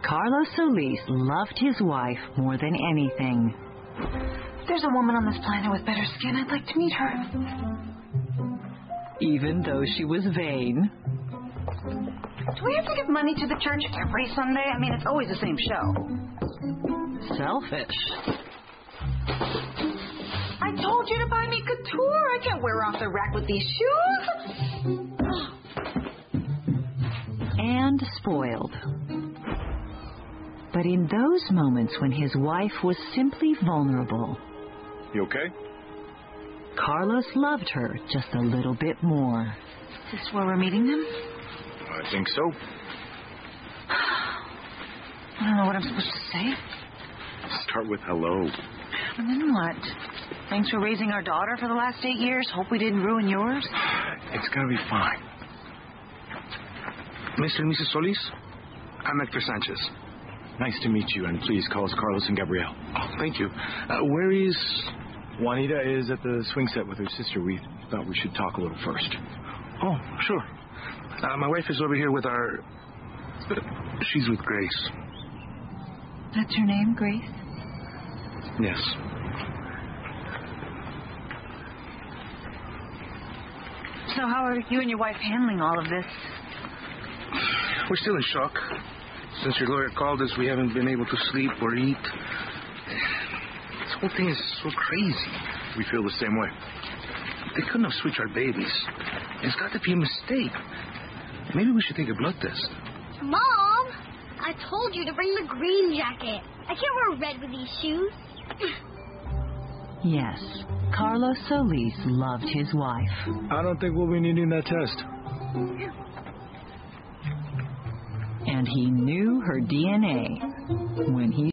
Carlos Solis loved his wife more than anything. There's a woman on this planet with better skin. I'd like to meet her. Even though she was vain. Do we have to give money to the church every Sunday? I mean, it's always the same show. Selfish. I told you to buy me couture. I can't wear off the rack with these shoes. And spoiled. But in those moments when his wife was simply vulnerable, You okay? Carlos loved her just a little bit more. Is this where we're meeting them? I think so. I don't know what I'm supposed to say. Start with hello. And then what? Thanks for raising our daughter for the last 8 years. Hope we didn't ruin yours. It's gonna be fine. Mr. and Mrs. Solis, I'm Hector Sanchez. Nice to meet you, and please call us Carlos and Gabrielle. Oh, thank you. Where is... Juanita is at the swing set with her sister. We thought we should talk a little first. Oh, sure. My wife is over here with our... She's with Grace. That's your name, Grace? Yes. So how are you and your wife handling all of this? We're still in shock. Since your lawyer called us, we haven't been able to sleep or eat. This whole thing is so crazy. We feel the same way. They couldn't have switched our babies. It's got to be a mistake. Maybe we should take a blood test. Mom, I told you to bring the green jacket. I can't wear red with these shoes. Yes, Carlos Solis loved his wife. I don't think we'll be needing that test. And he knew her DNA when he